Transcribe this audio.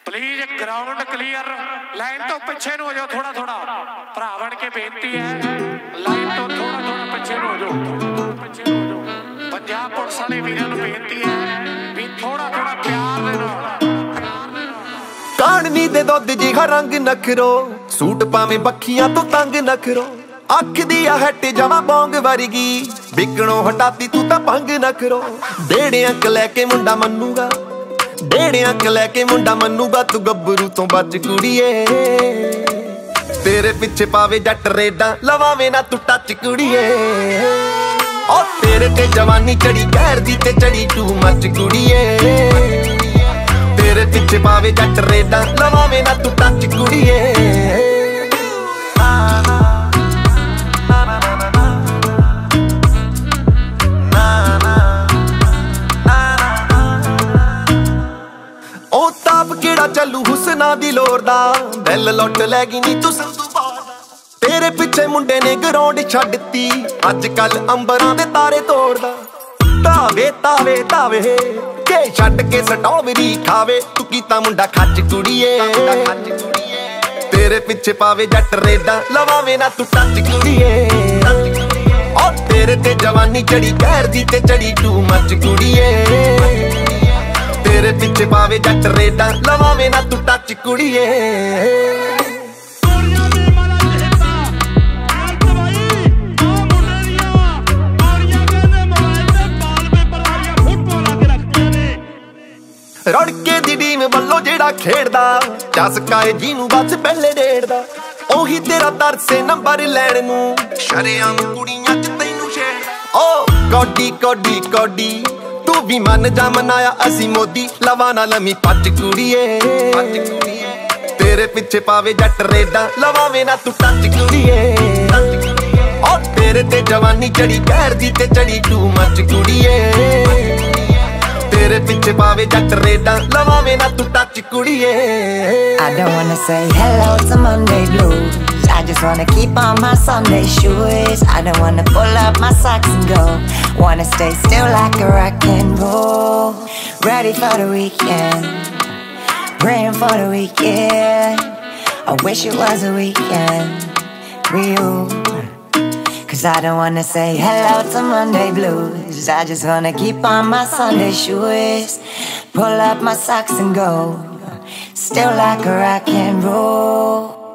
Please ground clear line तो पिछे हो जाओ थोड़ा थोड़ा भरा बन के बेनती है लाइन तो थोड़ा थोड़ा पिछे हो जाओ पंजाब पुलिस वाले वीरों को बेनती है भी थोड़ा थोड़ा प्यार दे काननी दे दुध जिहा रंग नखरो सूट पावे बखियां तो तंग नखरो अख दी हट जमा बोंग वर्गी बिकणों हटाती तू तां भंग नखरो डेढ़े अंक लैके मुंडा मन्नूगा डेढ़े अंक लैके मुंडा मन्नूगा तू गब्बरू तो बच कुड़िए तेरे पिछे पावे जट रेडा लवावे ना तू टच कुड़िए ओ तेरे ते जवानी चढ़ी गैर दी ते चढ़ी टू मच कुड़िए तेरे पिछे पावे जट रेडा लवावे ना तू टच कुड़िए ओ ताप केड़ा चलू हुसना दी लोर दा दिल लुट लैगी नी तू संधू तेरे पिछे मुंडे ने ग्राउंड छड्डती अज कल अंबरां दे तारे तोड़दा तावे तावे तावे के छड्ड के स्ट्रॉबेरी खावे तू कीता मुंडा खच कुड़िए तेरे पिछे पावे जट रेडा लवावे ना तू टच कुड़िए ओ तेरे ते जवानी चढ़ी गैर दी ते चढ़ी टू मच कुड़िए तेरे पिछे पावे जट रेडा लवावे ना तू टच कुड़िए रड़के दी टीम वल्लों जेड़ा खेड़दा चसकाए जीनू बस पहले डेढ़दा ओही तेरा तरसे नंबर लैण नू शरेआम कुड़ियां च तैनू छेड़दा ओ कोडी कोडी कोडी तू भी मन जा मनाया असी मोदी लवा ना लमी पच कुड़िए तेरे पिछे पावे जट रेडा लवावे ना तू टच कुड़िए ओ तेरे ते जवानी चढ़ी गैर दी ते चढ़ी टू मच कुड़िए तेरे पिछे पावे जट रेडा लवावे ना तू टच कुड़िए I don't wanna say hello to Monday blues. I just wanna keep on my Sunday shoes. I don't wanna pull up my socks and go. Wanna stay still like a rock and roll. Ready for the weekend, praying for the weekend. I wish it was a weekend for you. Cause I don't wanna say hello to Monday blues. I just wanna keep on my Sunday shoes. Pull up my socks and go. Still like a rock and roll.